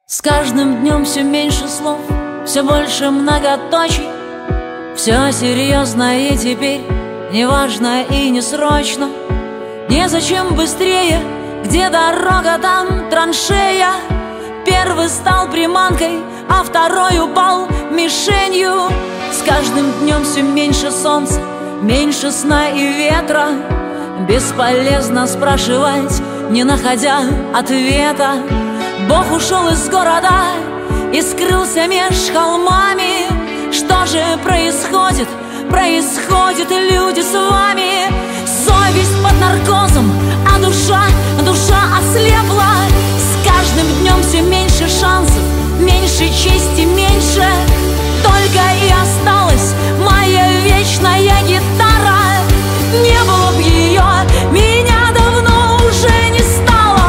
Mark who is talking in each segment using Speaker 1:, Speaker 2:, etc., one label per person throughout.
Speaker 1: С каждым днем все меньше слов, все больше многоточий. Все серьезно и теперь не важно и не срочно. Незачем быстрее, где дорога, там траншея. Первый стал приманкой, а второй упал мишенью. С каждым днем все меньше солнца, меньше сна и ветра. Бесполезно спрашивать, не находя ответа. Бог ушел из города и скрылся меж холмами. Что же происходит? Происходит, люди, с вами. Совесть под наркозом, а душа ослепла. С каждым днем все меньше шансов, меньше чести, меньше. Только и осталась моя вечная гитара. Не было б ее, меня давно уже не стало.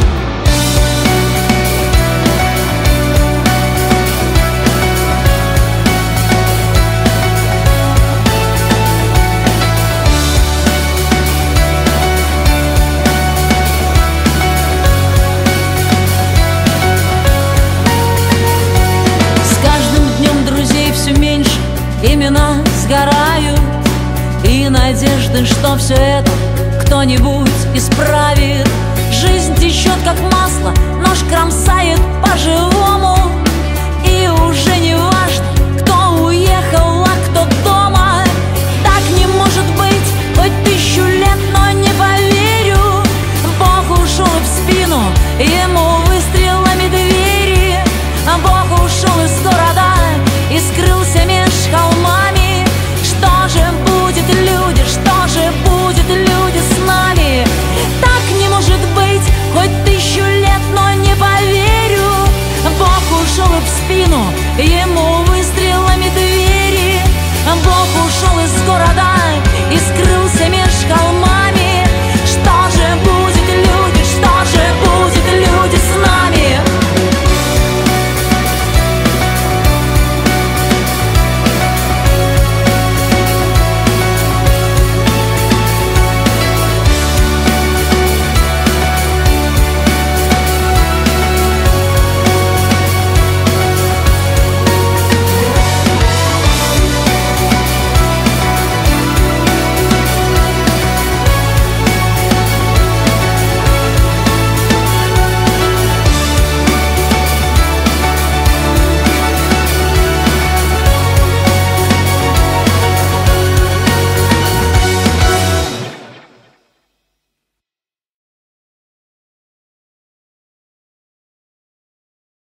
Speaker 1: С каждым днем друзей все меньше, имена сгорают, и надежды, что все это кто-нибудь исправит. Жизнь течет как масло, нож кромсает по-живому. И уже не важно, кто уехал, а кто дома. Так не может быть, хоть 1000 лет, но не поверю. Бог ушел в спину, ему выстрелами двери. А Бог ушел из города и скрылся меж холмами. Что же будет, люди, что же будет, люди, с нами? Так не может быть, хоть 1000 лет, но не поверю. Бог ушел в спину, ему